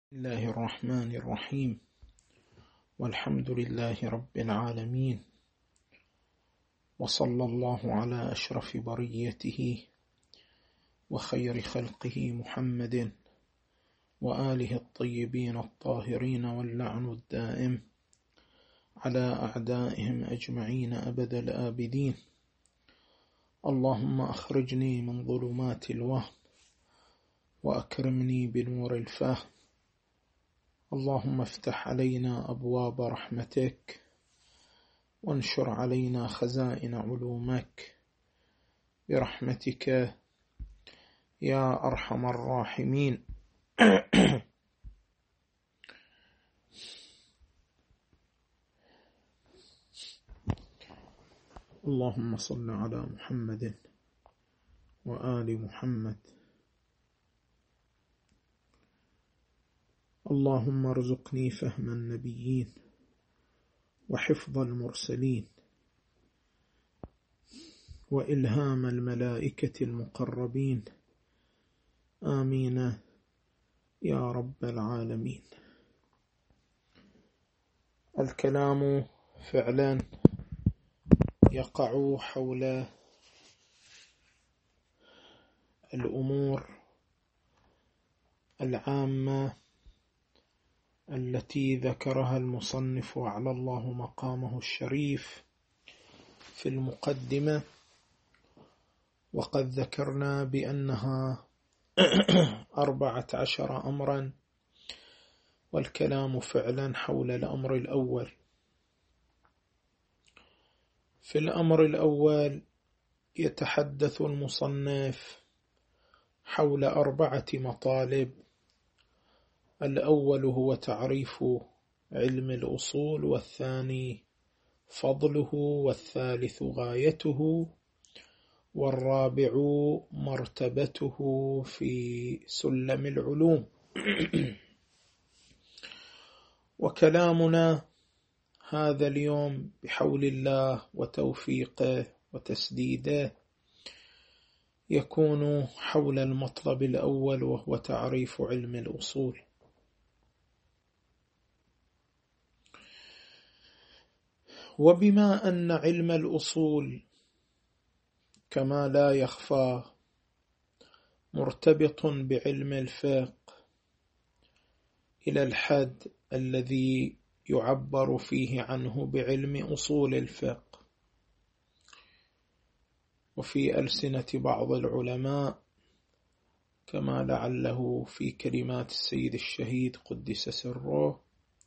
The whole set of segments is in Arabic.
بسم الله الرحمن الرحيم. والحمد لله رب العالمين، وصلى الله على أشرف بريته وخير خلقه محمد وآله الطيبين الطاهرين، واللعن الدائم على أعدائهم أجمعين أبد الآبدين. اللهم أخرجني من ظلمات الوهم وأكرمني بنور الفهم. اللهم افتح علينا أبواب رحمتك وانشر علينا خزائن علومك برحمتك يا أرحم الراحمين. اللهم صل على محمد وآل محمد. اللهم ارزقني فهم النبيين وحفظ المرسلين وإلهام الملائكة المقربين، آمين يا رب العالمين. الكلام فعلا يقع حول الأمور العامة التي ذكرها المصنف على الله مقامه الشريف في المقدمة، وقد ذكرنا بأنها 14 أمرا، والكلام فعلا حول الأمر الأول. في الأمر الأول يتحدث المصنف حول 4 مطالب. الأول هو تعريف علم الأصول، والثاني فضله، والثالث غايته، والرابع مرتبته في سلم العلوم. وكلامنا هذا اليوم بحول الله وتوفيقه وتسديده يكون حول المطلب الأول، وهو تعريف علم الأصول. وبما أن علم الأصول كما لا يخفى مرتبط بعلم الفقه إلى الحد الذي يعبر فيه عنه بعلم أصول الفقه، وفي ألسنة بعض العلماء كما لعله في كلمات السيد الشهيد قدس سره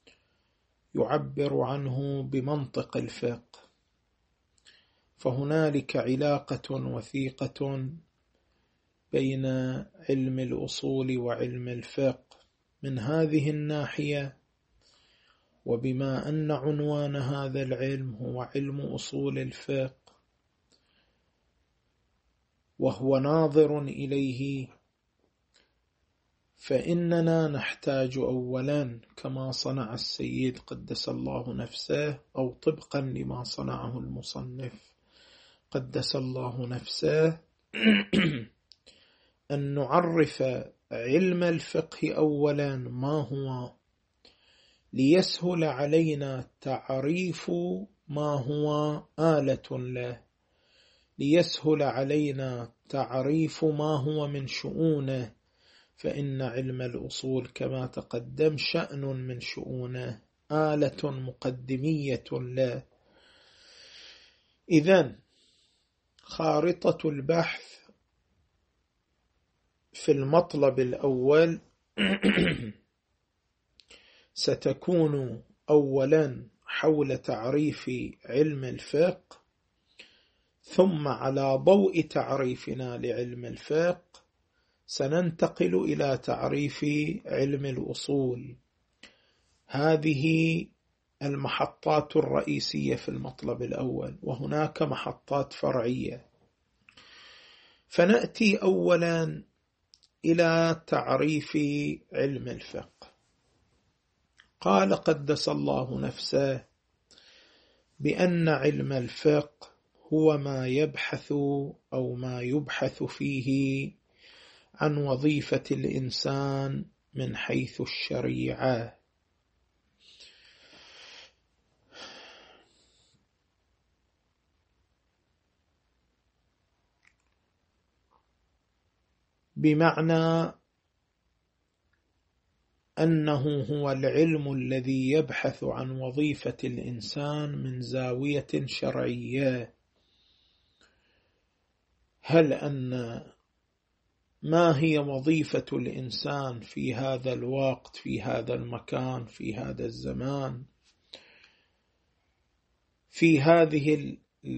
يعبر عنه بمنطق الفقه. فهنالك علاقة وثيقة بين علم الأصول وعلم الفقه من هذه الناحية. وبما أن عنوان هذا العلم هو علم أصول الفقه وهو ناظر إليه، فإننا نحتاج أولا كما صنع السيد قدس الله نفسه، أو طبقا لما صنعه المصنف قدس الله نفسه، أن نعرف علم الفقه أولا ما هو، ليسهل علينا تعريف ما هو آلة له، ليسهل علينا تعريف ما هو من شؤونه. فإن علم الأصول كما تقدم شأن من شؤونه، آلة مقدمية له. إذن خارطة البحث في المطلب الأول ستكون أولا حول تعريف علم الفقه، ثم على ضوء تعريفنا لعلم الفقه سننتقل إلى تعريف علم الأصول. هذه المحطات الرئيسية في المطلب الأول، وهناك محطات فرعية. فنأتي أولا إلى تعريف علم الفقه. قال قدس الله نفسه بأن علم الفقه هو ما يبحث أو ما يبحث فيه عن وظيفة الإنسان من حيث الشريعة. بمعنى أنه هو العلم الذي يبحث عن وظيفة الإنسان من زاوية شرعية. هل أن ما هي وظيفة الإنسان في هذا الوقت، في هذا المكان، في هذا الزمان، في هذه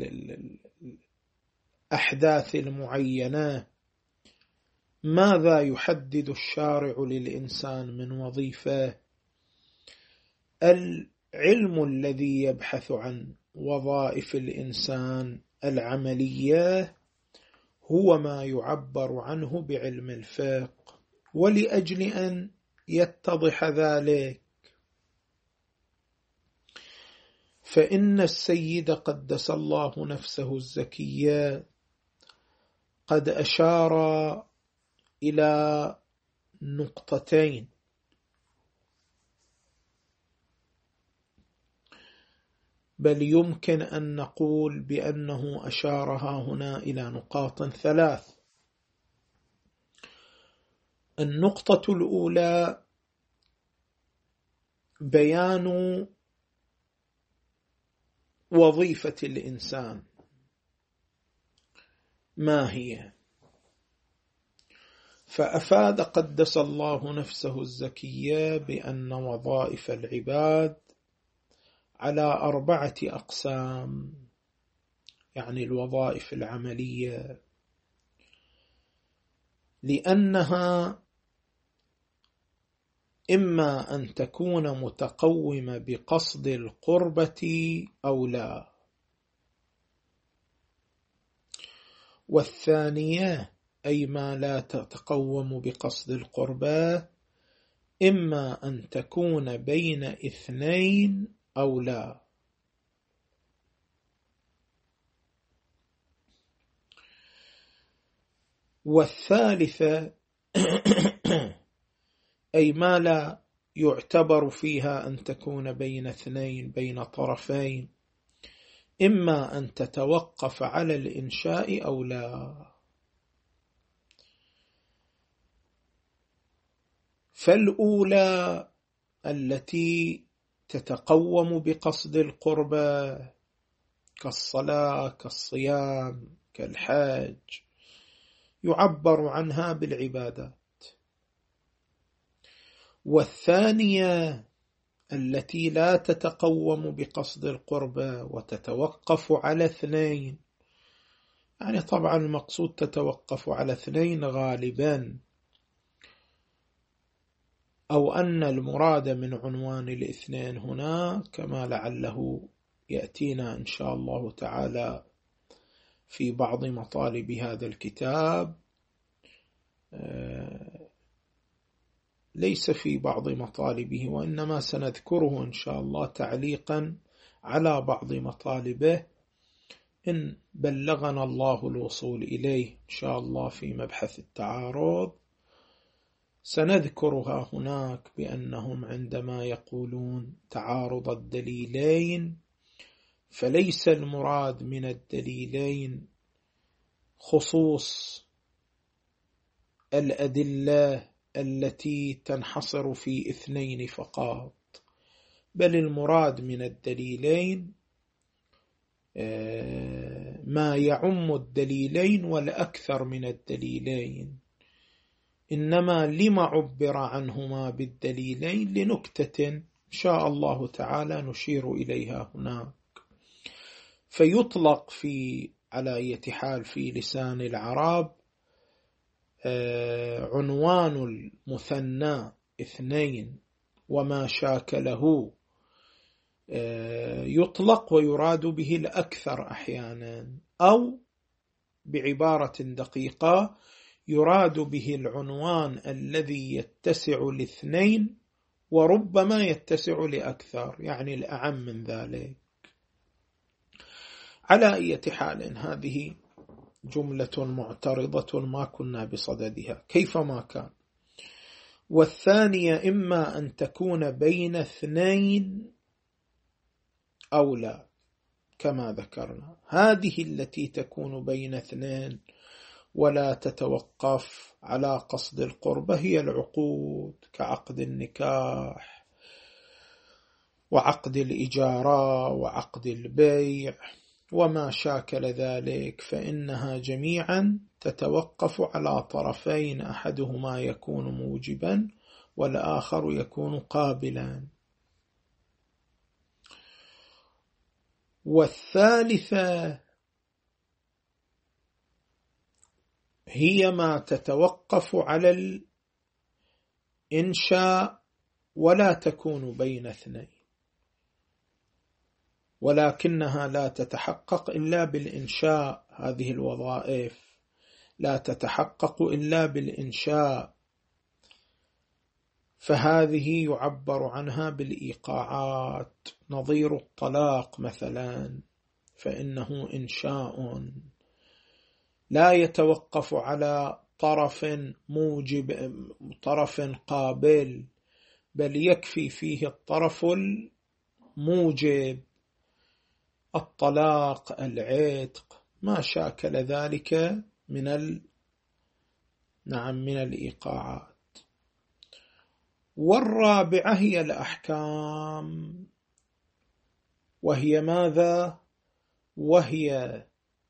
الأحداث المعينة، ماذا يحدد الشارع للإنسان من وظيفة؟ العلم الذي يبحث عن وظائف الإنسان العملية هو ما يعبر عنه بعلم الفقه. ولأجل أن يتضح ذلك فإن السيد قدس الله نفسه الزكية قد أشار إلى نقطتين، بل يمكن أن نقول بأنه أشارها هنا إلى نقاط ثلاث. النقطة الأولى بيان وظيفة الإنسان ما هي، فأفاد قدس الله نفسه الزكية بأن وظائف العباد على 4 أقسام، يعني الوظائف العملية، لأنها إما أن تكون متقومة بقصد القربة أو لا، والثانية أي ما لا تتقوم بقصد القربة إما أن تكون بين 2 أو لا. والثالثة أي ما لا يعتبر فيها أن تكون بين 2، بين طرفين، إما أن تتوقف على الإنشاء أو لا. فالأولى التي تتقوم بقصد القربة كالصلاة، كالصيام، كالحج، يعبر عنها بالعبادات. والثانية التي لا تتقوم بقصد القربة وتتوقف على 2، يعني طبعا المقصود تتوقف على 2 غالبا، أو أن المراد من عنوان 2 هنا كما لعله يأتينا إن شاء الله تعالى في بعض مطالب هذا الكتاب، ليس في بعض مطالبه، وإنما سنذكره إن شاء الله تعليقا على بعض مطالبه إن بلغنا الله الوصول إليه إن شاء الله في مبحث التعارض. سنذكرها هناك بأنهم عندما يقولون تعارض الدليلين فليس المراد من الدليلين خصوص الأدلة التي تنحصر في 2 فقط، بل المراد من الدليلين ما يعم الدليلين والأكثر من الدليلين، إنما لما عبر عنهما بالدليلين لنكتة إن شاء الله تعالى نشير إليها هناك. فيطلق على أي حال في لسان العرب عنوان المثنى 2 وما شاكله يطلق ويراد به الأكثر أحيانا، أو بعبارة دقيقة يراد به العنوان الذي يتسع ل2 وربما يتسع لأكثر، يعني الأعم من ذلك. على أي حال هذه جملة معترضة ما كنا بصددها كيفما كان. والثانية إما أن تكون بين اثنين أو لا، كما ذكرنا. هذه التي تكون بين اثنين ولا تتوقف على قصد القربة هي العقود، كعقد النكاح وعقد الإجارة وعقد البيع وما شاكل ذلك، فإنها جميعا تتوقف على طرفين، أحدهما يكون موجبا والآخر يكون قابلا. والثالثة هي ما تتوقف على الإنشاء ولا تكون بين اثنين، ولكنها لا تتحقق إلا بالإنشاء. هذه الوظائف لا تتحقق إلا بالإنشاء، فهذه يعبر عنها بالإيقاعات، نظير الطلاق مثلا، فإنه إنشاء لا يتوقف على طرف موجب طرف قابل، بل يكفي فيه الطرف الموجب، الطلاق، العتق، ما شاكل ذلك من الإيقاعات. والرابعة هي الأحكام، وهي ماذا؟ وهي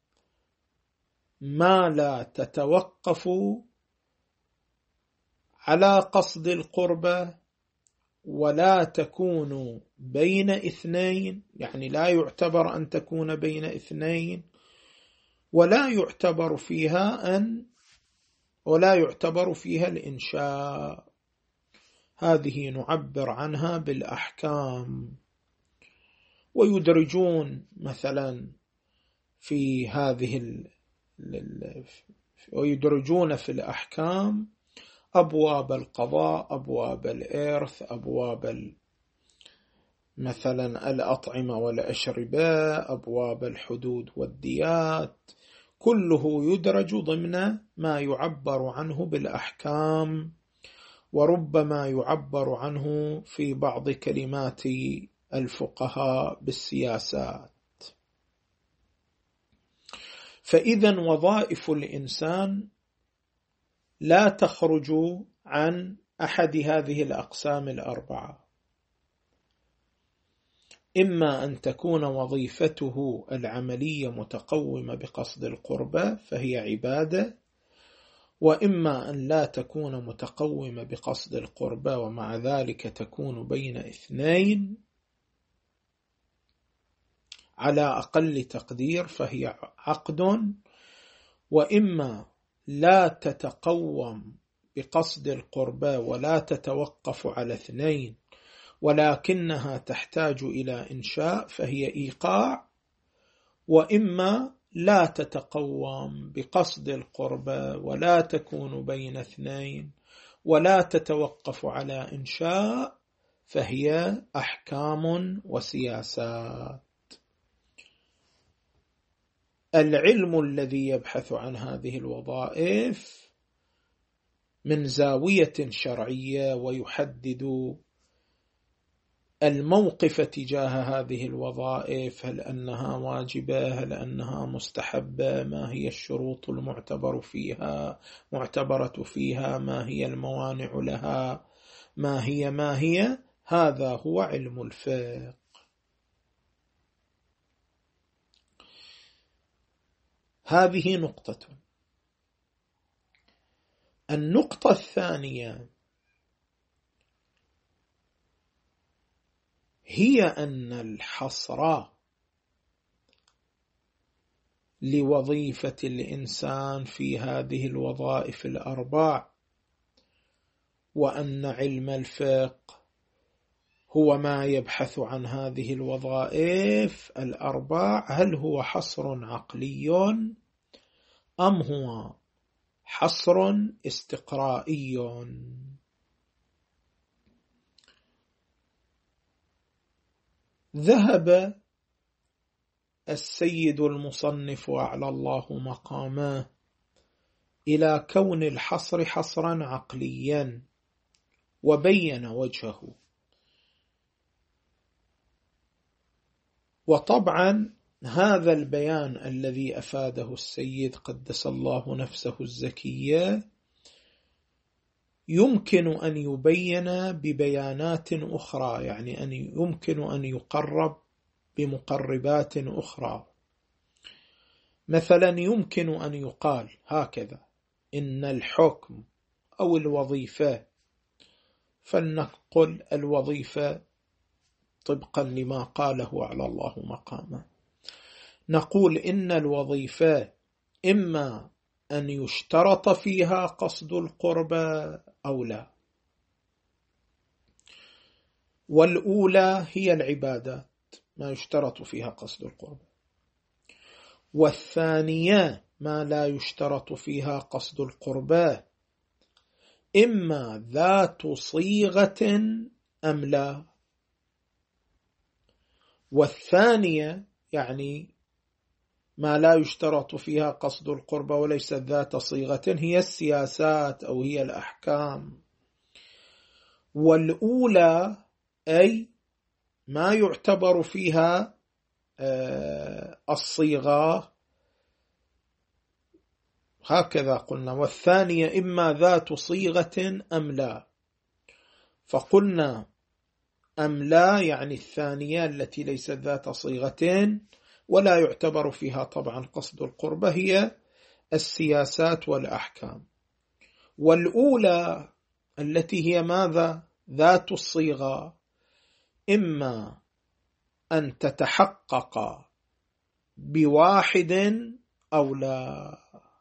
ما لا تتوقف على قصد القربة ولا تكون بين اثنين، يعني لا يعتبر أن تكون بين اثنين، ولا يعتبر فيها الإنشاء. هذه نعبر عنها بالأحكام. ويدرجون مثلا في ويدرجون في الأحكام أبواب القضاء، أبواب الإرث، أبواب مثلا الأطعمة والأشربة، أبواب الحدود والديات، كله يدرج ضمن ما يعبر عنه بالأحكام، وربما يعبر عنه في بعض كلمات الفقهاء بالسياسات. فإذا وظائف الإنسان لا تخرج عن أحد هذه الأقسام الأربعة: إما أن تكون وظيفته العملية متقومة بقصد القربة فهي عبادة، وإما أن لا تكون متقومة بقصد القربة ومع ذلك تكون بين اثنين على أقل تقدير فهي عقد، وإما لا تتقوم بقصد القربة ولا تتوقف على اثنين ولكنها تحتاج إلى إنشاء فهي إيقاع، وإما لا تتقوم بقصد القربة ولا تكون بين اثنين ولا تتوقف على إنشاء فهي أحكام وسياسات. العلم الذي يبحث عن هذه الوظائف من زاوية شرعية ويحدد الموقف تجاه هذه الوظائف، هل أنها واجبة، هل أنها مستحبة، ما هي الشروط المعتبرة فيها، ما هي الموانع لها، ما هي، هذا هو علم الفقه. هذه نقطة. النقطة الثانية هي أن الحصر لوظيفة الإنسان في هذه الوظائف الأربع، وأن علم الفقه هو ما يبحث عن هذه الوظائف الأربع، هل هو حصر عقلي أم هو حصر استقرائي؟ ذهب السيد المصنف أعلى الله مقامه إلى كون الحصر حصرا عقليا، وبين وجهه. وطبعا هذا البيان الذي أفاده السيد قدس الله نفسه الزكية يمكن أن يبين ببيانات أخرى، يعني أن يمكن أن يقرب بمقربات أخرى. مثلا يمكن أن يقال هكذا: إن الحكم أو الوظيفة، فلنقل الوظيفة طبقا لما قاله على الله مقامه، نقول إن الوظيفة إما أن يشترط فيها قصد القربى أو لا، والأولى هي العبادات ما يشترط فيها قصد القربى، والثانية ما لا يشترط فيها قصد القربى، إما ذات صيغة أم لا. والثانية يعني ما لا يشترط فيها قصد القربى وليست ذات صيغة هي السياسات أو هي الأحكام، والأولى أي ما يعتبر فيها الصيغة، هكذا قلنا. والثانية إما ذات صيغة أم لا، فقلنا أم لا يعني الثانية التي ليست ذات صيغة ولا يعتبر فيها طبعا قصد القربة هي السياسات والأحكام، والأولى التي هي ماذا؟ ذات الصيغة، إما أن تتحقق بواحد أو لا،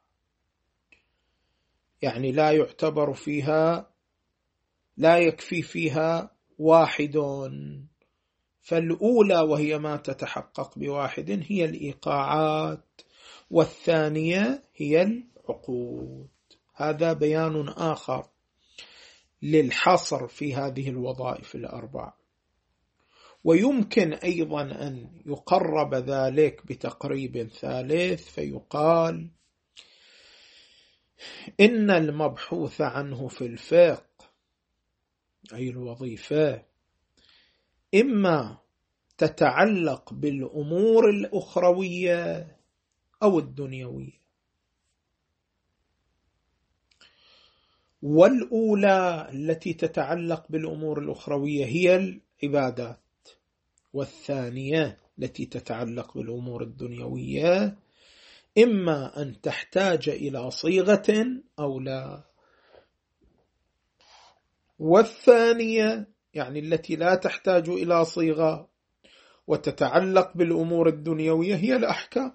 يعني لا يعتبر فيها، لا يكفي فيها واحد، فالأولى وهي ما تتحقق بواحد هي الإيقاعات، والثانية هي العقود. هذا بيان آخر للحصر في هذه الوظائف الأربع. ويمكن أيضا أن يقرب ذلك بتقريب ثالث، فيقال إن المبحوث عنه في الفقه أي الوظيفة إما تتعلق بالأمور الأخروية أو الدنيوية، والأولى التي تتعلق بالأمور الأخروية هي العبادات، والثانية التي تتعلق بالأمور الدنيوية إما أن تحتاج إلى صيغة أو لا، والثانية يعني التي لا تحتاج إلى صيغة وتتعلق بالأمور الدنيوية هي الأحكام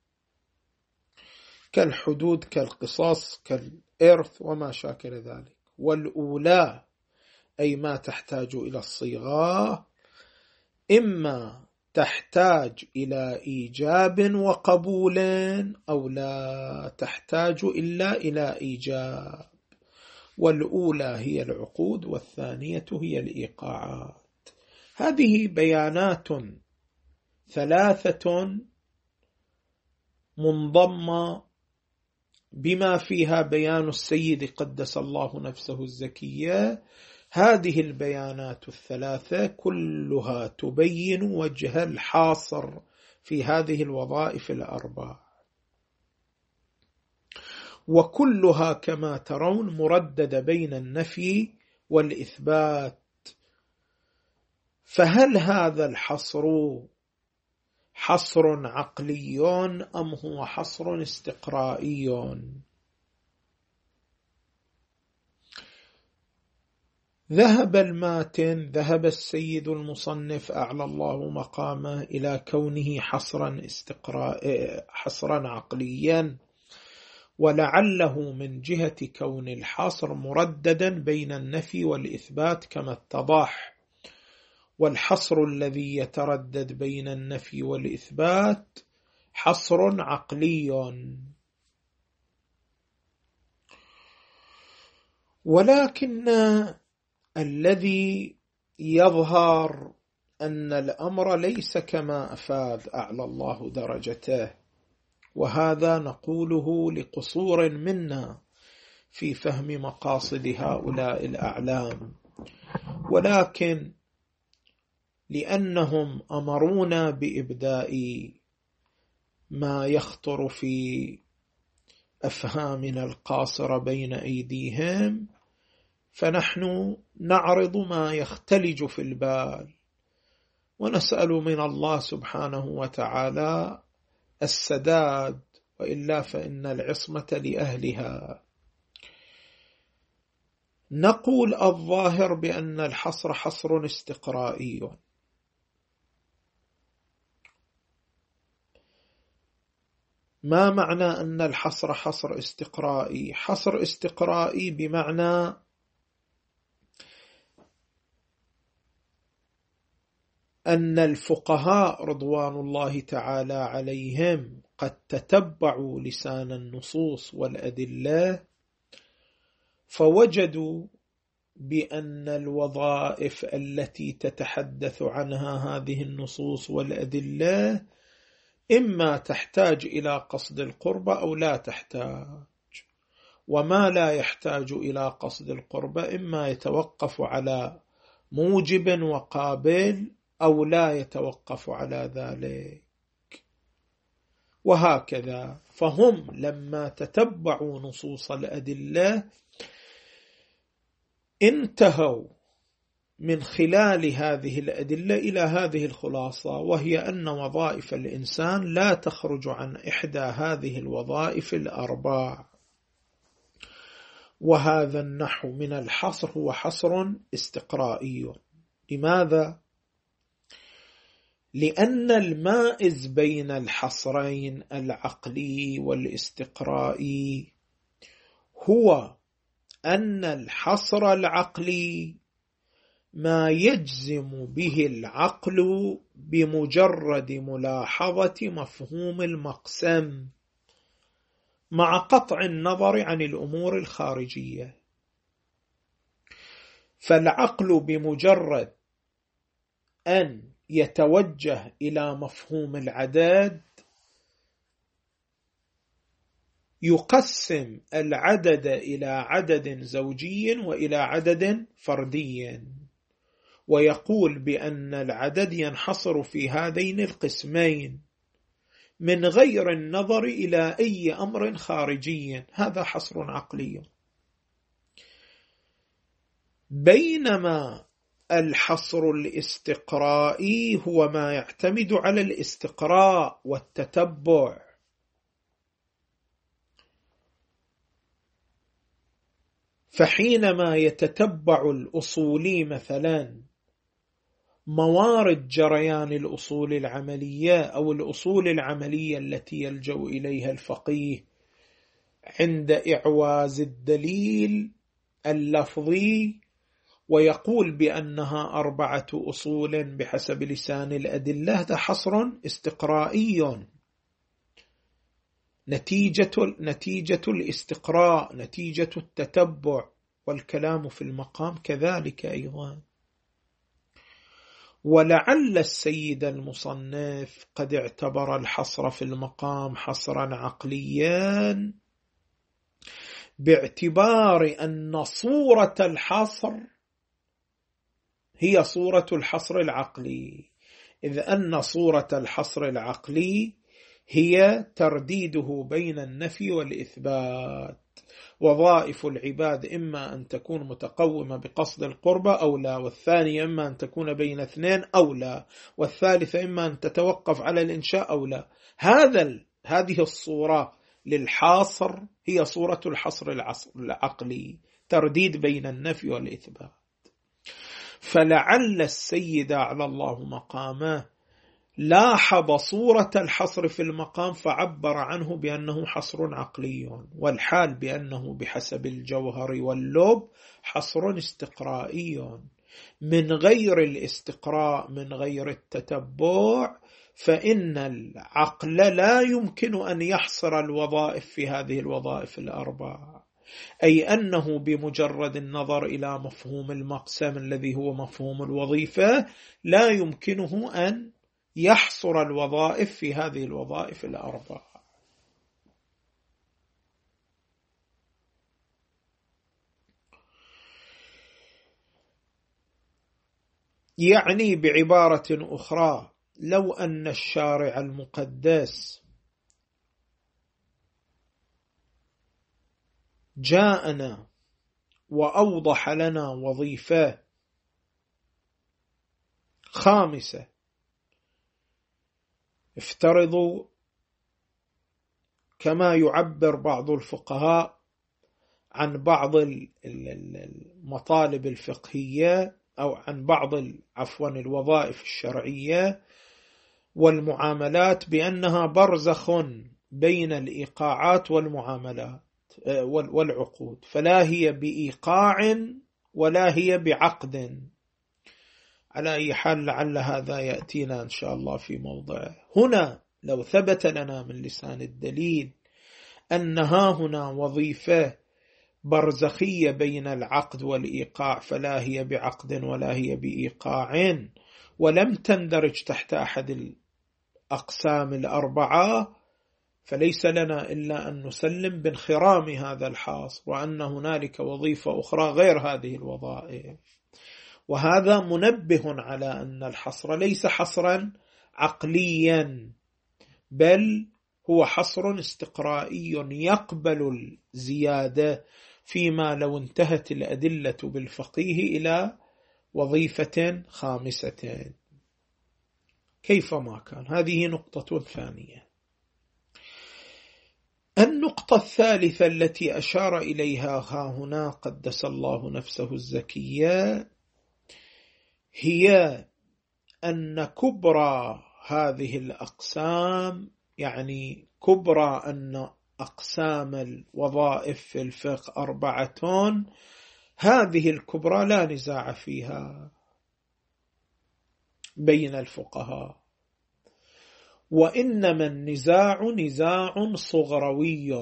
كالحدود كالقصاص كالإرث وما شاكل ذلك. والأولى أي ما تحتاج إلى الصيغة إما تحتاج إلى إيجاب وقبول أو لا تحتاج إلا إلى إيجاب، والأولى هي العقود والثانية هي الإيقاعات. هذه بيانات ثلاثة منضمة بما فيها بيان السيد قدس الله نفسه الزكية. هذه البيانات الثلاثة كلها تبين وجه الحاصر في هذه الوظائف الأربع، وكلها كما ترون مرددة بين النفي والإثبات. فهل هذا الحصر حصر عقلي أم هو حصر استقرائي؟ ذهب السيد المصنف أعلى الله مقامه إلى كونه حصرا عقليا، ولعله من جهة كون الحصر مرددا بين النفي والإثبات كما اتضح، والحصر الذي يتردد بين النفي والإثبات حصر عقلي. ولكن الذي يظهر أن الأمر ليس كما أفاد أعلى الله درجته، وهذا نقوله لقصور منا في فهم مقاصد هؤلاء الأعلام. ولكن لأنهم أمرونا بإبداء ما يخطر في أفهامنا القاصرة بين أيديهم، فنحن نعرض ما يختلج في البال، ونسأل من الله سبحانه وتعالى السداد، وإلا فإن العصمة لأهلها. نقول الظاهر بأن الحصر حصر استقرائي. ما معنى أن الحصر حصر استقرائي؟ حصر استقرائي بمعنى أن الفقهاء رضوان الله تعالى عليهم قد تتبعوا لسان النصوص والأدلة، فوجدوا بأن الوظائف التي تتحدث عنها هذه النصوص والأدلة إما تحتاج إلى قصد القربة أو لا تحتاج، وما لا يحتاج إلى قصد القربة إما يتوقف على موجب وقابل أو لا يتوقف على ذلك، وهكذا. فهم لما تتبعوا نصوص الأدلة انتهوا من خلال هذه الأدلة إلى هذه الخلاصة، وهي أن وظائف الإنسان لا تخرج عن إحدى هذه الوظائف الأربع. وهذا النحو من الحصر هو حصر استقرائي. لماذا؟ لأن المائز بين الحصرين العقلي والاستقرائي هو أن الحصر العقلي ما يجزم به العقل بمجرد ملاحظة مفهوم المقسم مع قطع النظر عن الأمور الخارجية. فالعقل بمجرد أن يتوجه إلى مفهوم العدد يقسم العدد إلى عدد زوجي وإلى عدد فردي، ويقول بأن العدد ينحصر في هذين القسمين من غير النظر إلى أي أمر خارجي. هذا حصر عقلي. بينما الحصر الاستقرائي هو ما يعتمد على الاستقراء والتتبع، فحينما يتتبع الأصولي مثلا موارد جريان الأصول العملية أو الأصول العملية التي يلجأ إليها الفقيه عند إعواز الدليل اللفظي، ويقول بأنها 4 أصول بحسب لسان الأدلة، هذا حصر استقرائي. نتيجة الاستقراء، نتيجة التتبع، والكلام في المقام كذلك أيضا. ولعل السيد المصنف قد اعتبر الحصر في المقام حصرا عقليا باعتبار أن صورة الحصر هي صورة الحصر العقلي، إذ أن صورة الحصر العقلي هي ترديده بين النفي والإثبات. وظائف العباد إما أن تكون متقومة بقصد القربة أو لا، والثانية إما أن تكون بين 2 أو لا، والثالثة إما أن تتوقف على الإنشاء أو لا. هذه الصورة للحاصر هي صورة الحصر العقلي، ترديد بين النفي والإثبات. فلعل السيد على الله مقامه لاحظ صورة الحصر في المقام فعبر عنه بأنه حصر عقلي، والحال بأنه بحسب الجوهر واللب حصر استقرائي. من غير الاستقراء، من غير التتبع، فإن العقل لا يمكن أن يحصر الوظائف في هذه الوظائف الأربع، أي أنه بمجرد النظر إلى مفهوم المقسم الذي هو مفهوم الوظيفة لا يمكنه أن يحصر الوظائف في هذه الوظائف الأربع. يعني بعبارة أخرى، لو أن الشارع المقدس جاءنا وأوضح لنا وظيفة خامسة، افترضوا كما يعبر بعض الفقهاء عن بعض المطالب الفقهية أو عن بعض الوظائف الشرعية والمعاملات بأنها برزخ بين الإيقاعات والمعاملات والعقود، فلا هي بإيقاع ولا هي بعقد. على أي حال لعل هذا يأتينا إن شاء الله في موضعه. هنا لو ثبت لنا من لسان الدليل أنها هنا وظيفة برزخية بين العقد والإيقاع، فلا هي بعقد ولا هي بإيقاع، ولم تندرج تحت أحد الأقسام الأربعة، فليس لنا إلا أن نسلم بانخرام هذا الحصر، وأن هنالك وظيفة أخرى غير هذه الوظائف. وهذا منبه على أن الحصر ليس حصرا عقليا، بل هو حصر استقرائي يقبل الزيادة فيما لو انتهت الأدلة بالفقيه إلى وظيفة خامسة كيفما كان. هذه نقطة ثانية. النقطة الثالثة التي أشار إليها هنا قدس الله نفسه الزكية هي أن كبرى هذه الأقسام، يعني كبرى أن أقسام الوظائف في الفقه 4، هذه الكبرى لا نزاع فيها بين الفقهاء، وإنما النزاع نزاع صغروي،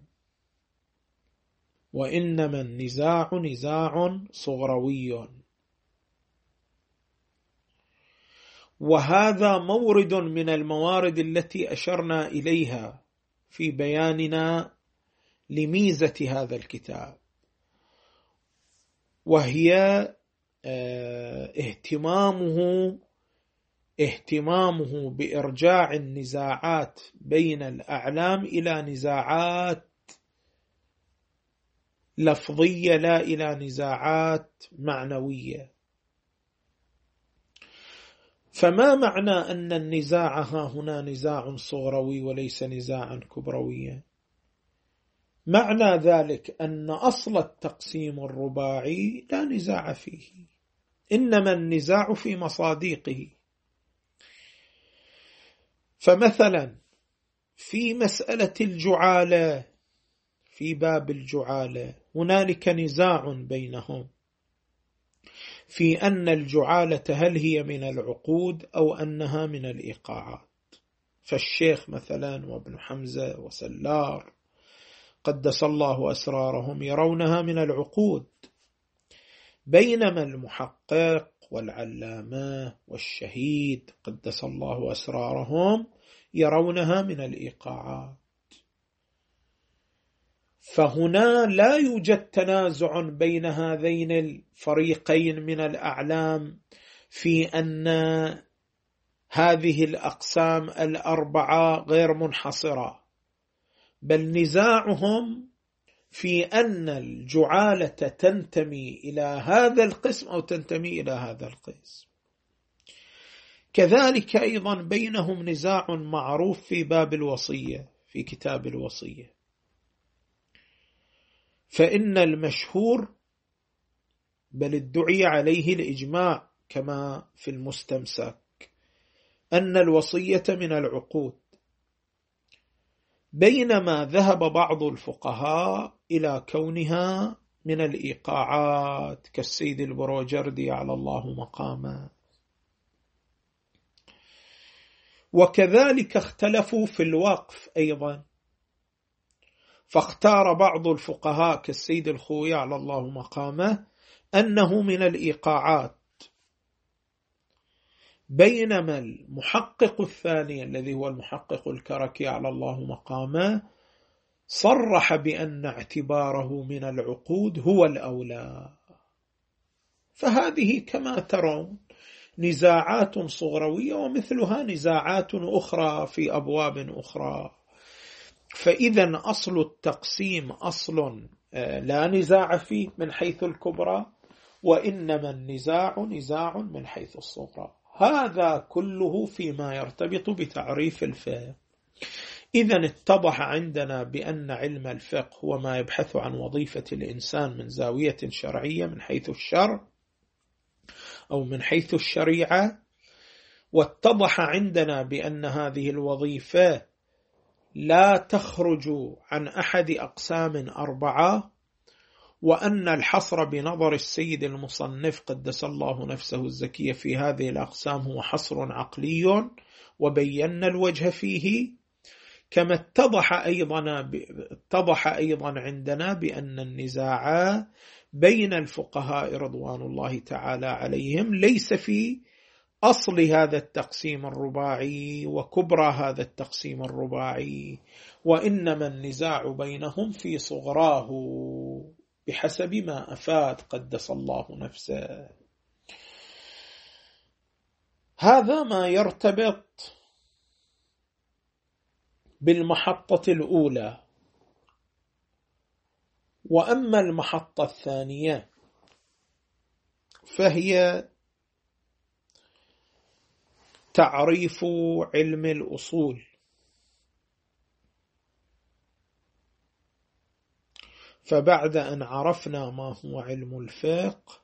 وإنما النزاع نزاع صغروي. وهذا مورد من الموارد التي أشرنا إليها في بياننا لميزة هذا الكتاب، وهي اهتمامه بإرجاع النزاعات بين الأعلام إلى نزاعات لفظية لا إلى نزاعات معنوية. فما معنى أن النزاع هنا نزاع صغروي وليس نزاعا كبرويا؟ معنى ذلك أن أصل التقسيم الرباعي لا نزاع فيه، إنما النزاع في مصادقه. فمثلا في مسألة الجعالة، في باب الجعالة هنالك نزاع بينهم في أن الجعالة هل هي من العقود أو أنها من الإيقاعات. فالشيخ مثلا وابن حمزة وسلار قدس الله أسرارهم يرونها من العقود، بينما المحقق والعلامة والشهيد قدس الله أسرارهم يرونها من الإيقاعات. فهنا لا يوجد تنازع بين هذين الفريقين من الأعلام في أن هذه الأقسام 4 غير منحصرة، بل نزاعهم في أن الجعالة تنتمي إلى هذا القسم أو تنتمي إلى هذا القسم. كذلك أيضا بينهم نزاع معروف في باب الوصية، في كتاب الوصية، فإن المشهور بل ادعي عليه الإجماع كما في المستمسك أن الوصية من العقود، بينما ذهب بعض الفقهاء إلى كونها من الإيقاعات كالسيد البروجردي على الله مقامه. وكذلك اختلفوا في الوقف أيضا، فاختار بعض الفقهاء كالسيد الخوي على الله مقامه أنه من الإيقاعات، بينما المحقق الثاني الذي هو المحقق الكركي على الله مقامه صرح بأن اعتباره من العقود هو الأولى. فهذه كما ترون نزاعات صغروية ومثلها نزاعات أخرى في أبواب أخرى. فإذا أصل التقسيم أصل لا نزاع فيه من حيث الكبرى، وإنما النزاع نزاع من حيث الصغرى. هذا كله فيما يرتبط بتعريف الفقه. إذن اتضح عندنا بأن علم الفقه هو ما يبحث عن وظيفة الإنسان من زاوية شرعية من حيث الشرع أو من حيث الشريعة، واتضح عندنا بأن هذه الوظيفة لا تخرج عن أحد أقسام 4، وأن الحصر بنظر السيد المصنف قدس الله نفسه الزكية في هذه الأقسام هو حصر عقلي، وبينا الوجه فيه. كما اتضح أيضا عندنا بأن النزاع بين الفقهاء رضوان الله تعالى عليهم ليس في أصل هذا التقسيم الرباعي وكبرى هذا التقسيم الرباعي، وإنما النزاع بينهم في صغراه بحسب ما أفاد قدس الله نفسه. هذا ما يرتبط بالمحطة الأولى. وأما المحطة الثانية فهي تعريف علم الأصول. فبعد أن عرفنا ما هو علم الفقه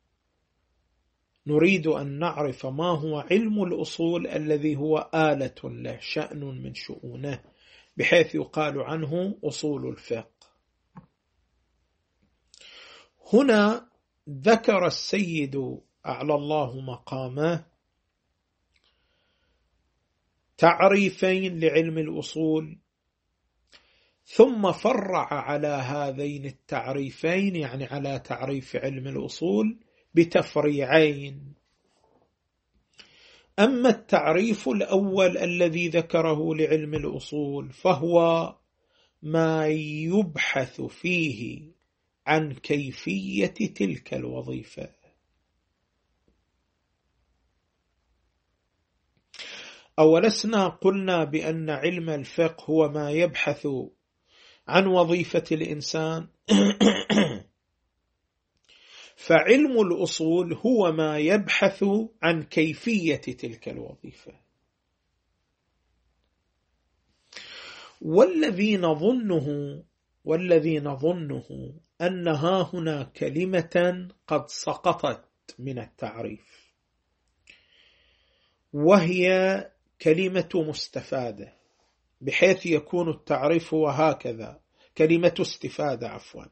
نريد أن نعرف ما هو علم الأصول الذي هو آلة له، شأن من شؤونه، بحيث يقال عنه أصول الفقه. هنا ذكر السيد أعلى الله مقامه تعريفين لعلم الأصول، ثم فرع على هذين التعريفين، يعني على تعريف علم الأصول بتفريعين. أما التعريف الأول الذي ذكره لعلم الأصول فهو ما يبحث فيه عن كيفية تلك الوظيفة. أولسنا قلنا بأن علم الفقه هو ما يبحث عن وظيفة الإنسان، فعلم الأصول هو ما يبحث عن كيفية تلك الوظيفة. والذي نظنه أنها هنا كلمة قد سقطت من التعريف، وهي كلمة مستفادة، بحيث يكون التعريف هو هكذا، كلمة استفادة عفوا،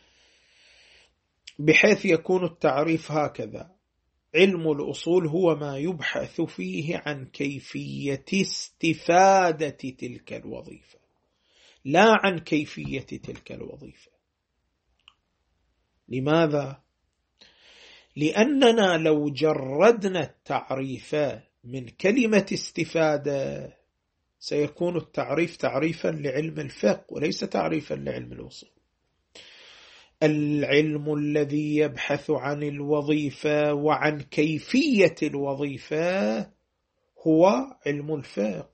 بحيث يكون التعريف هكذا: علم الأصول هو ما يبحث فيه عن كيفية استفادة تلك الوظيفة، لا عن كيفية تلك الوظيفة. لماذا؟ لأننا لو جردنا التعريف من كلمة استفادة سيكون التعريف تعريفا لعلم الفقه وليس تعريفا لعلم الأصول. العلم الذي يبحث عن الوظيفة وعن كيفية الوظيفة هو علم الفقه.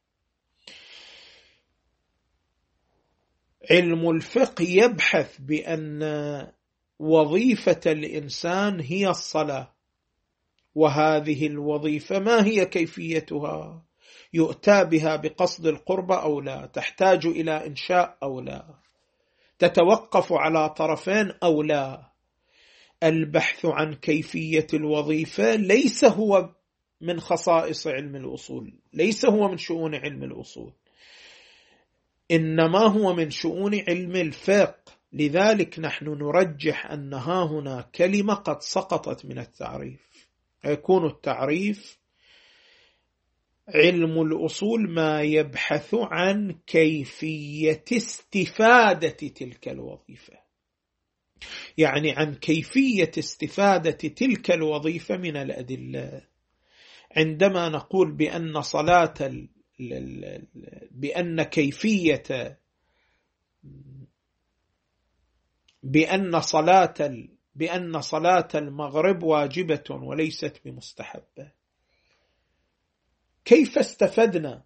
علم الفقه يبحث بأن وظيفة الإنسان هي الصلاة، وهذه الوظيفة ما هي كيفيتها؟ يؤتى بها بقصد القربة أو لا؟ تحتاج إلى إنشاء أو لا؟ تتوقف على طرفين أو لا؟ البحث عن كيفية الوظيفة ليس هو من خصائص علم الأصول، ليس هو من شؤون علم الأصول، إنما هو من شؤون علم الفقه. لذلك نحن نرجح أنها هنا كلمة قد سقطت من التعريف. يكون التعريف علم الأصول ما يبحث عن كيفية استفادة تلك الوظيفة، يعني عن كيفية استفادة تلك الوظيفة من الأدلة. عندما نقول بأن صلاة بأن صلاة المغرب واجبة وليست بمستحبة. كيف استفدنا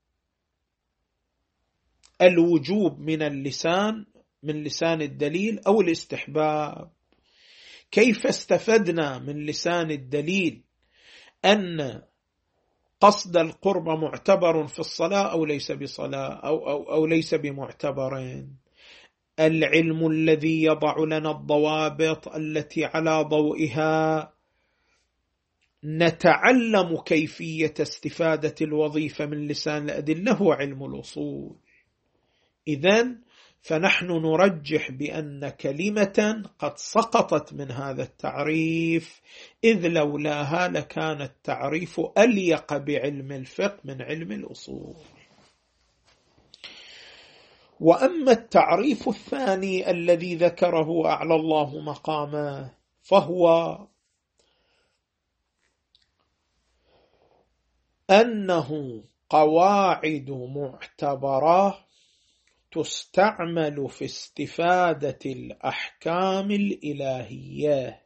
الوجوب من اللسان، من لسان الدليل، أو الاستحباب؟ كيف استفدنا من لسان الدليل أن قصد القرب معتبر في الصلاة أو ليس بصلاة أو ليس بمعتبر؟ العلم الذي يضع لنا الضوابط التي على ضوئها نتعلم كيفية استفادة الوظيفة من لسان الأدلة هو علم الأصول. إذن فنحن نرجح بأن كلمة قد سقطت من هذا التعريف، إذ لولاها لكان التعريف أليق بعلم الفقه من علم الأصول. وأما التعريف الثاني الذي ذكره أعلى الله مقامه فهو أنه قواعد معتبرة تستعمل في استفادة الأحكام الإلهية.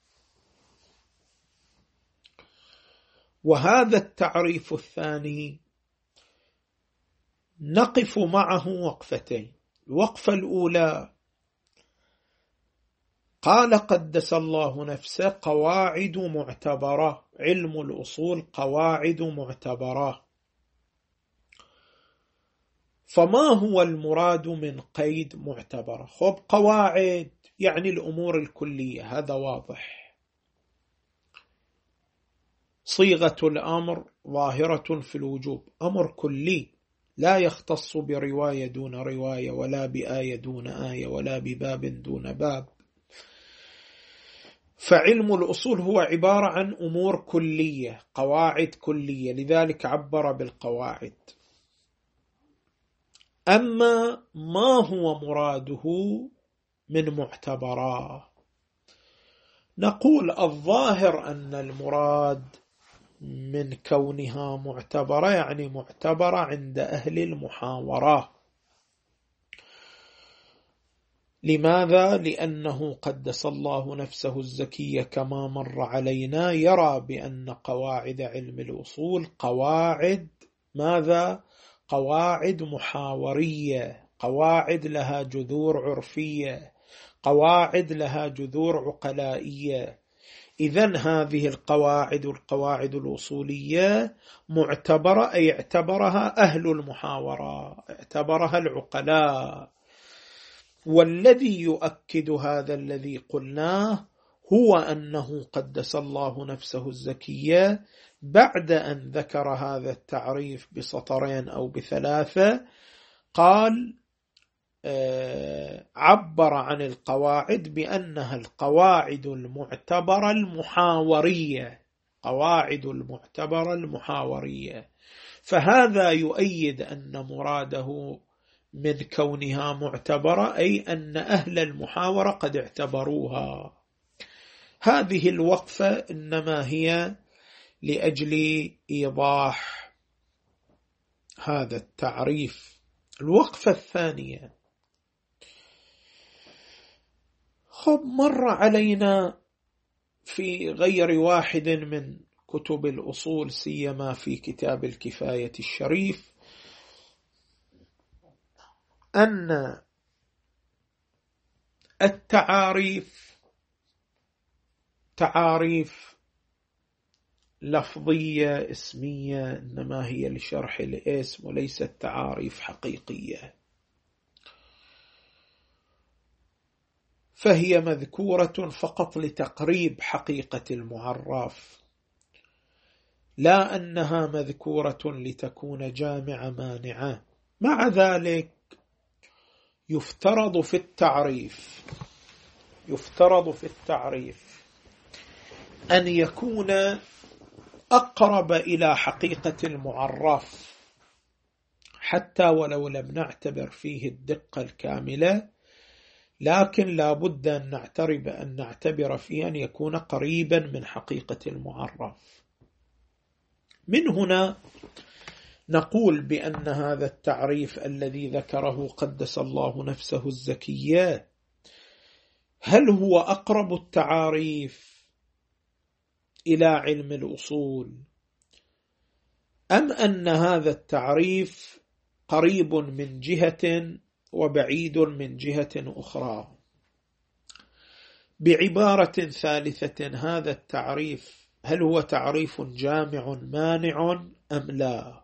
وهذا التعريف الثاني نقف معه وقفتين. الوقفة الأولى قال قدس الله نفسه قواعد معتبرة، علم الأصول قواعد معتبرة. فما هو المراد من قيد معتبرة؟ خب قواعد يعني الأمور الكلية، هذا واضح. صيغة الأمر ظاهرة في الوجوب، أمر كلي لا يختص برواية دون رواية، ولا بآية دون آية، ولا بباب دون باب. فعلم الأصول هو عبارة عن أمور كلية، قواعد كلية، لذلك عبر بالقواعد. أما ما هو مراده من معتبرة؟ نقول الظاهر أن المراد من كونها معتبرة يعني معتبرة عند أهل المحاورة. لماذا؟ لأنه قدس الله نفسه الزكية كما مر علينا يرى بأن قواعد علم الأصول قواعد ماذا؟ قواعد محاورية، قواعد لها جذور عرفية، قواعد لها جذور عقلائية. إذن هذه القواعد الأصولية معتبرة، أي اعتبرها أهل المحاورة، اعتبرها العقلاء. والذي يؤكد هذا الذي قلناه هو أنه قدس الله نفسه الزكية بعد أن ذكر هذا التعريف بسطرين أو بثلاثة قال عبر عن القواعد بأنها القواعد المعتبرة المحاورية، قواعد المعتبرة المحاورية. فهذا يؤيد أن مراده من كونها معتبرة أي أن أهل المحاورة قد اعتبروها. هذه الوقفة إنما هي لأجل إيضاح هذا التعريف. الوقفة الثانية، مر علينا في غير واحد من كتب الأصول، سيما في كتاب الكفاية الشريف، أن التعاريف تعاريف لفظية اسمية، إنما هي لشرح الاسم وليست تعاريف حقيقية. فهي مذكورة فقط لتقريب حقيقة المعرف، لا أنها مذكورة لتكون جامعة مانعة. مع ذلك يفترض في التعريف أن يكون أقرب إلى حقيقة المعرف، حتى ولو لم نعتبر فيه الدقة الكاملة، لكن لا بد أن نعتبر فيه أن يكون قريبا من حقيقة المعرف. من هنا نقول بأن هذا التعريف الذي ذكره قدس الله نفسه الزكية هل هو أقرب التعاريف إلى علم الأصول، أم أن هذا التعريف قريب من جهة وبعيد من جهة أخرى؟ بعبارة ثالثة، هذا التعريف هل هو تعريف جامع مانع أم لا؟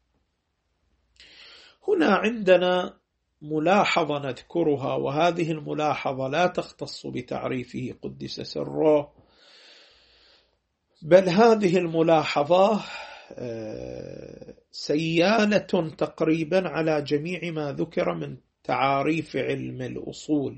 هنا عندنا ملاحظة نذكرها، وهذه الملاحظة لا تختص بتعريفه قدس سره، بل هذه الملاحظة سيالة تقريبا على جميع ما ذكر من تعاريف علم الأصول.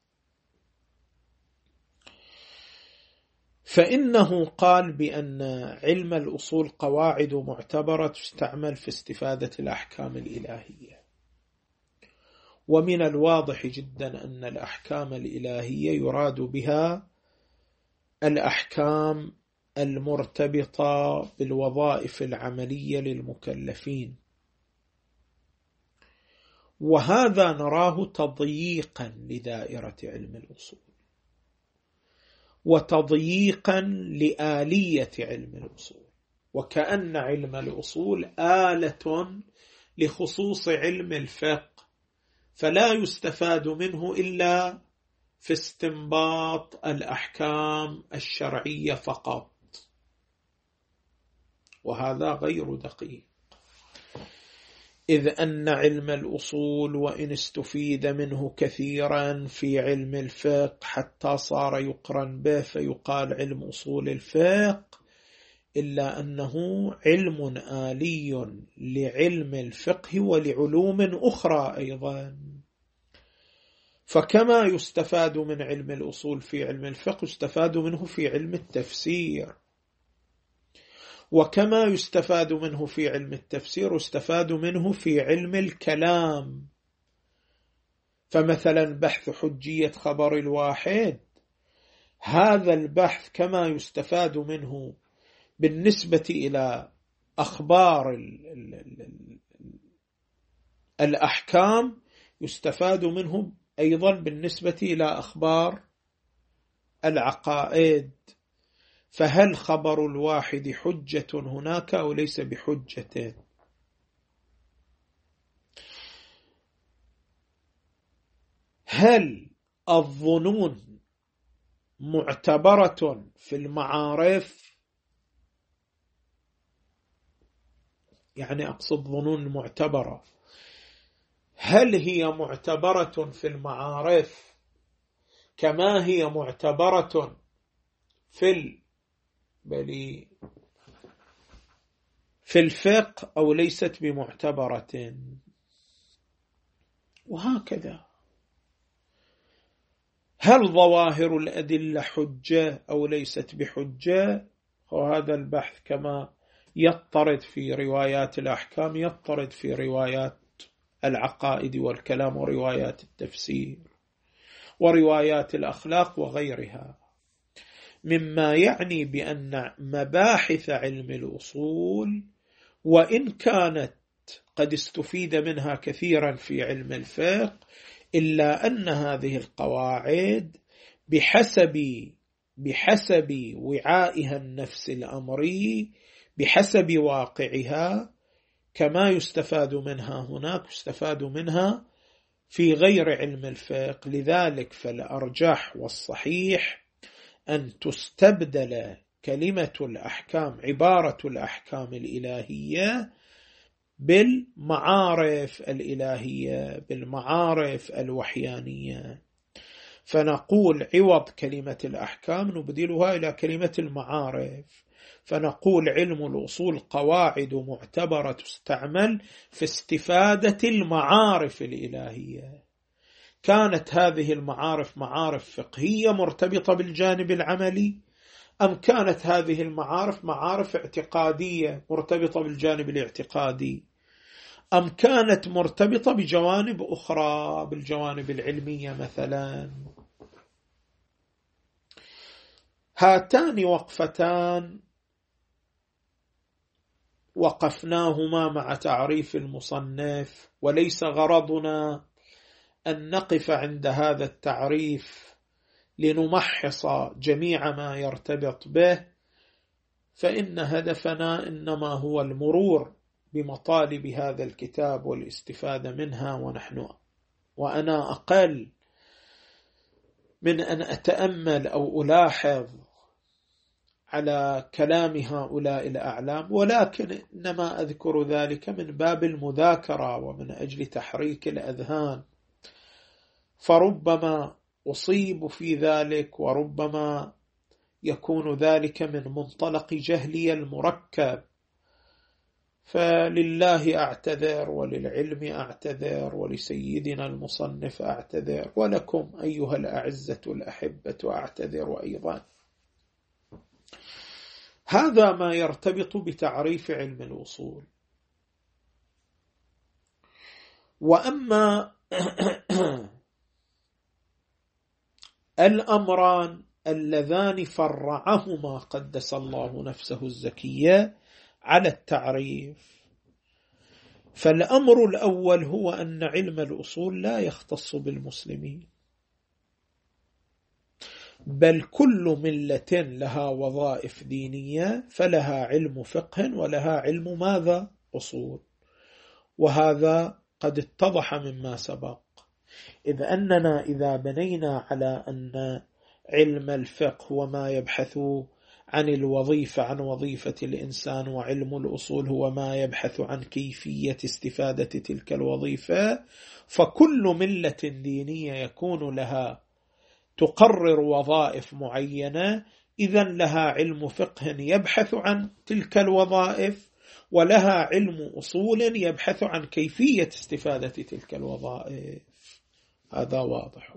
فإنه قال بأن علم الأصول قواعد معتبرة تستعمل في استفادة الأحكام الإلهية، ومن الواضح جدا أن الأحكام الإلهية يراد بها الأحكام المرتبطة بالوظائف العملية للمكلفين، وهذا نراه تضييقا لدائرة علم الأصول وتضييقا لآلية علم الأصول، وكأن علم الأصول آلة لخصوص علم الفقه، فلا يستفاد منه إلا في استنباط الأحكام الشرعية فقط، وهذا غير دقيق، إذ أن علم الأصول وإن استفيد منه كثيرا في علم الفقه حتى صار يقرن به فيقال علم أصول الفقه، إلا أنه علم آلي لعلم الفقه ولعلوم أخرى أيضا. فكما يستفاد من علم الأصول في علم الفقه يستفاد منه في علم التفسير، وكما يستفاد منه في علم التفسير يستفاد منه في علم الكلام. فمثلا بحث حجية خبر الواحد، هذا البحث كما يستفاد منه بالنسبة إلى أخبار الأحكام يستفاد منه أيضا بالنسبة إلى أخبار العقائد. فهل خبر الواحد حجة هناك أو ليس بحجة؟ هل الظنون معتبرة في المعارف؟ يعني أقصد ظنون معتبرة، هل هي معتبرة في المعارف كما هي معتبرة في الفقه أو ليست بمعتبرة؟ وهكذا. هل ظواهر الأدلة حجة أو ليست بحجة؟ وهذا البحث كما يضطرد في روايات الأحكام يضطرد في روايات العقائد والكلام وروايات التفسير وروايات الأخلاق وغيرها، مما يعني بأن مباحث علم الأصول وإن كانت قد استفيد منها كثيرا في علم الفقه، إلا أن هذه القواعد بحسب وعائها النفس الأمري، بحسب واقعها، كما يستفاد منها هناك يستفاد منها في غير علم الفقه. لذلك فالأرجح والصحيح أن تستبدل كلمة الأحكام، عبارة الأحكام الإلهية، بالمعارف الإلهية، بالمعارف الوحيانية، فنقول عوض كلمة الأحكام نبدلها إلى كلمة المعارف، فنقول علم الأصول قواعد معتبرة تستعمل في استفادة المعارف الإلهية. كانت هذه المعارف معارف فقهية مرتبطة بالجانب العملي، أم كانت هذه المعارف معارف اعتقادية مرتبطة بالجانب الاعتقادي، أم كانت مرتبطة بجوانب أخرى بالجوانب العلمية مثلا. هاتان وقفتان وقفناهما مع تعريف المصنف، وليس غرضنا أن نقف عند هذا التعريف لنمحص جميع ما يرتبط به، فإن هدفنا إنما هو المرور بمطالب هذا الكتاب والاستفادة منها، وأنا أقل من أن أتأمل أو ألاحظ على كلام هؤلاء الأعلام، ولكن إنما أذكر ذلك من باب المذاكرة ومن أجل تحريك الأذهان، فربما أصيب في ذلك وربما يكون ذلك من منطلق جهلي المركب، فلله أعتذر وللعلم أعتذر ولسيدنا المصنف أعتذر، ولكم أيها الأعزة الأحبة أعتذر أيضا. هذا ما يرتبط بتعريف علم الأصول. وأما الأمران اللذان فرعهما قدس الله نفسه الزكية على التعريف، فالأمر الأول هو أن علم الأصول لا يختص بالمسلمين، بل كل ملة لها وظائف دينية، فلها علم فقه ولها علم ماذا؟ أصول. وهذا قد اتضح مما سبق، إذ أننا إذا بنينا على أن علم الفقه هو ما يبحث عن الوظيفة، عن وظيفة الإنسان، وعلم الأصول هو ما يبحث عن كيفية استفادة تلك الوظيفة، فكل ملة دينية يكون لها تقرر وظائف معينة، إذن لها علم فقه يبحث عن تلك الوظائف، ولها علم أصول يبحث عن كيفية استفادة تلك الوظائف. هذا واضح.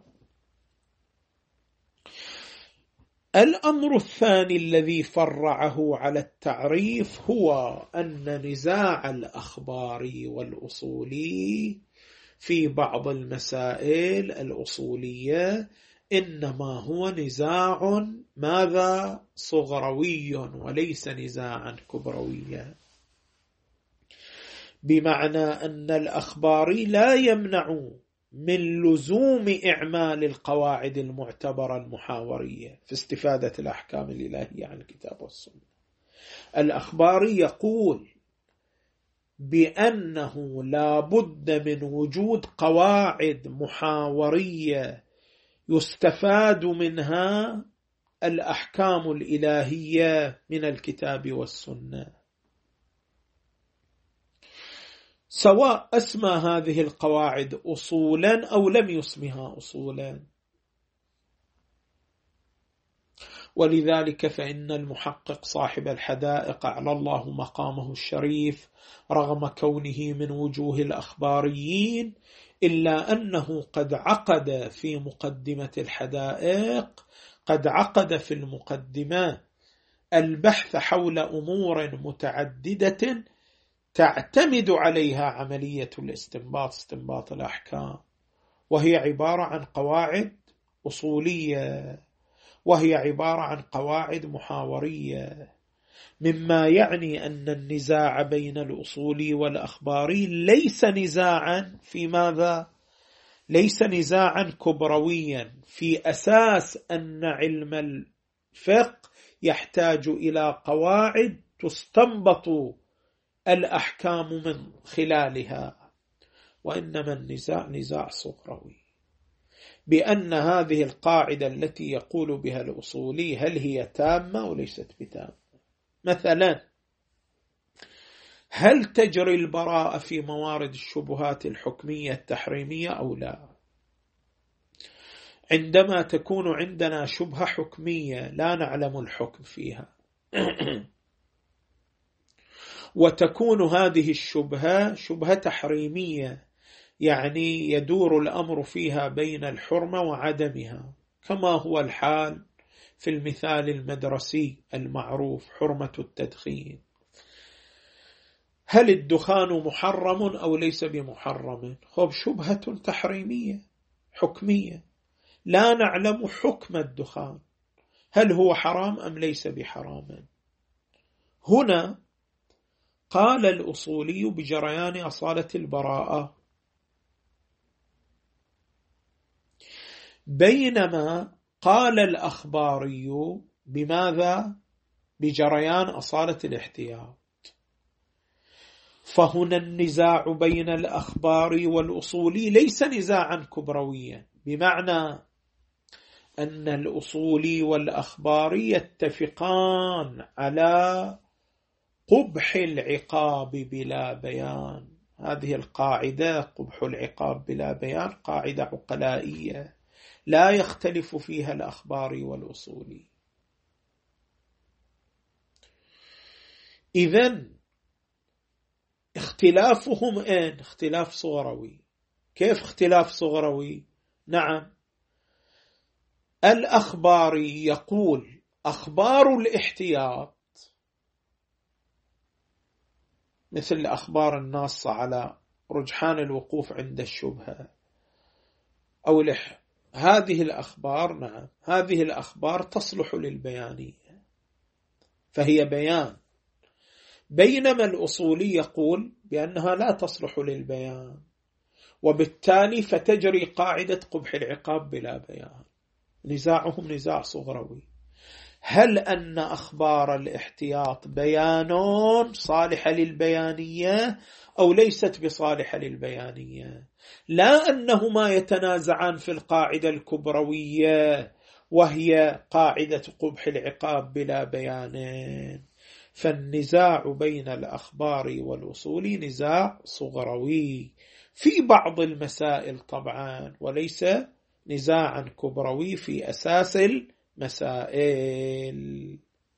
الأمر الثاني الذي فرعه على التعريف هو أن نزاع الأخباري والأصولي في بعض المسائل الأصولية إنما هو نزاع ماذا؟ صغروي، وليس نزاعا كبرويا، بمعنى أن الأخباري لا يمنع من لزوم إعمال القواعد المعتبرة المحاورية في استفادة الأحكام الإلهية عن الكتاب والسنة. الأخباري يقول بأنه لا بد من وجود قواعد محاورية يستفاد منها الأحكام الإلهية من الكتاب والسنة، سواء أسمى هذه القواعد أصولا أو لم يسمها أصولا. ولذلك فإن المحقق صاحب الحدائق أعلى الله مقامه الشريف رغم كونه من وجوه الأخباريين، إلا أنه قد عقد في مقدمة الحدائق، قد عقد في المقدمة البحث حول أمور متعددة تعتمد عليها عملية الاستنباط، استنباط الأحكام، وهي عبارة عن قواعد أصولية، وهي عبارة عن قواعد محاورية، مما يعني أن النزاع بين الأصولي والأخباري ليس نزاعا في ماذا؟ ليس نزاعا كبرويا في أساس أن علم الفقه يحتاج إلى قواعد تستنبط الأحكام من خلالها، وإنما النزاع نزاع صغروي بأن هذه القاعدة التي يقول بها الأصولي هل هي تامة وليست بتامة. مثلا هل تجري البراءة في موارد الشبهات الحكمية التحريمية أو لا؟ عندما تكون عندنا شبهة حكمية لا نعلم الحكم فيها وتكون هذه الشبهة شبهة تحريمية، يعني يدور الأمر فيها بين الحرمة وعدمها، كما هو الحال في المثال المدرسي المعروف حرمة التدخين. هل الدخان محرم أو ليس بمحرم؟ خب شبهة تحريمية حكمية، لا نعلم حكم الدخان، هل هو حرام أم ليس بحرام. هنا قال الأصولي بجريان أصالة البراءة، بينما قال الأخباري بماذا؟ بجريان أصالة الاحتياط. فهنا النزاع بين الأخبار والأصولي ليس نزاعا كبرويا، بمعنى أن الأصولي والأخباري يتفقان على قبح العقاب بلا بيان. هذه القاعدة قبح العقاب بلا بيان قاعدة عقلائية لا يختلف فيها الأخباري والأصولي. إذن اختلافهم اختلاف صغروي. كيف اختلاف صغروي؟ نعم، الأخباري يقول أخبار الاحتياط مثل الأخبار الناصة على رجحان الوقوف عند الشبهة أو هذه الأخبار، نعم، هذه الأخبار تصلح للبيانية فهي بيان، بينما الأصولي يقول بأنها لا تصلح للبيان، وبالتالي فتجري قاعدة قبح العقاب بلا بيان. نزاعهم نزاع صغروي. هل أن أخبار الاحتياط بيان صالحة للبيانية أو ليست بصالحة للبيانية؟ لا أنهما يتنازعان في القاعدة الكبروية وهي قاعدة قبح العقاب بلا بيان. فالنزاع بين الأخبار والأصول نزاع صغروي في بعض المسائل طبعا، وليس نزاعا كبروي في أساس المسائل.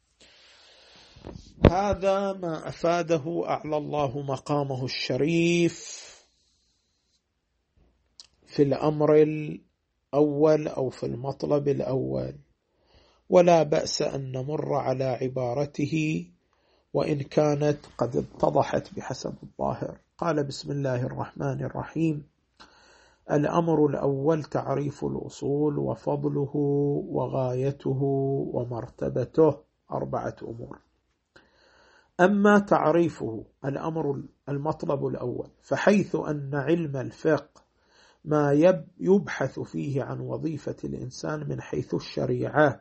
هذا ما أفاده أعلى الله مقامه الشريف في الأمر الأول أو في المطلب الأول، ولا بأس أن نمر على عبارته وإن كانت قد اتضحت بحسب الظاهر. قال بسم الله الرحمن الرحيم: الأمر الأول تعريف الأصول وفضله وغايته ومرتبته، 4 أمور. أما تعريفه المطلب الأول، فحيث أن علم الفقه ما يبحث فيه عن وظيفة الإنسان من حيث الشريعة،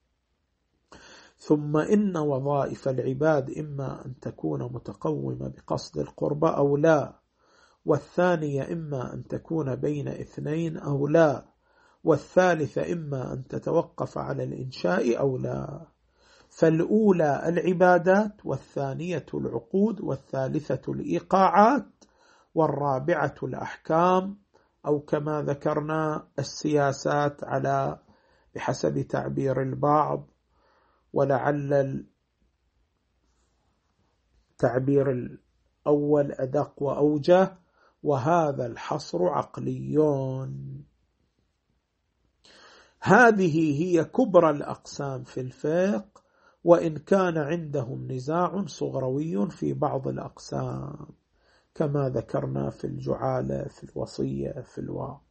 ثم إن وظائف العباد إما أن تكون متقومة بقصد القربة أو لا، والثانية إما أن تكون بين 2 أو لا، والثالثة إما أن تتوقف على الإنشاء أو لا. فالأولى العبادات، والثانية العقود، والثالثة الإيقاعات، والرابعة الأحكام، أو كما ذكرنا السياسات على بحسب تعبير البعض، ولعل التعبير الأول أدق وأوجه، وهذا الحصر عقليون. هذه هي كبرى الأقسام في الفقه، وإن كان عندهم نزاع صغروي في بعض الأقسام كما ذكرنا في الجعالة، في الوصية، في الواقف.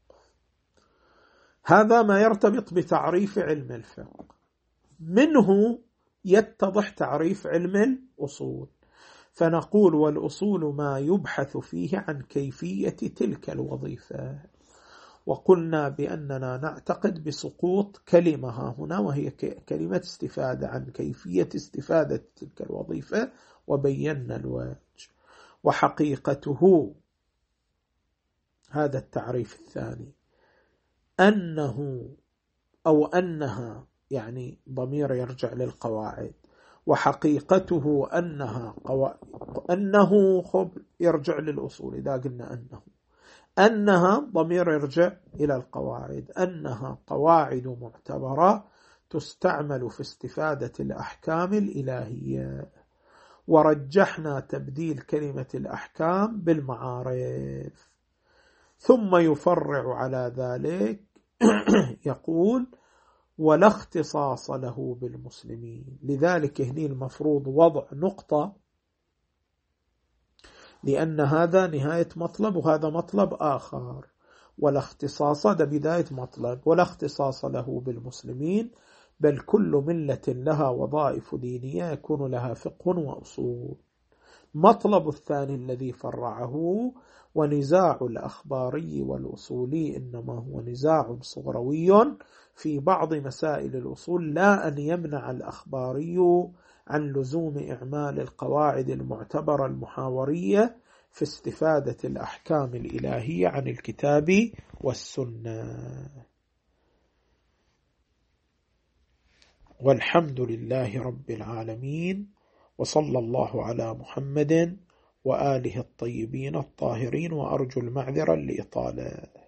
هذا ما يرتبط بتعريف علم الفقه، منه يتضح تعريف علم الأصول. فنقول والأصول ما يبحث فيه عن كيفية تلك الوظيفة، وقلنا بأننا نعتقد بسقوط كلمة هنا، وهي كلمة استفادة، عن كيفية استفادة تلك الوظيفة، وبينا الوجه. وحقيقته هذا التعريف الثاني، أنه أو أنها، يعني ضمير يرجع للقواعد، وحقيقته أنه يرجع للأصول. إذا قلنا أنها ضمير يرجع إلى القواعد، أنها قواعد معتبرة تستعمل في استفادة الأحكام الإلهية، ورجحنا تبديل كلمة الأحكام بالمعارف. ثم يفرع على ذلك يقول: ولا اختصاص له بالمسلمين. لذلك هنا المفروض وضع نقطة، لأن هذا نهاية مطلب وهذا مطلب آخر. ولا اختصاص، ده بداية مطلب. ولا اختصاص له بالمسلمين، بل كل ملة لها وظائف دينية يكون لها فقه وأصول. مطلب الثاني الذي فرعه: ونزاع الأخباري والأصولي إنما هو نزاع صغروي في بعض مسائل الأصول، لا أن يمنع الأخباري عن لزوم إعمال القواعد المعتبرة المحاورية في استفادة الأحكام الإلهية عن الكتاب والسنة. والحمد لله رب العالمين، وصلى الله على محمد وآله الطيبين الطاهرين، وأرجو المعذرة لإطالة.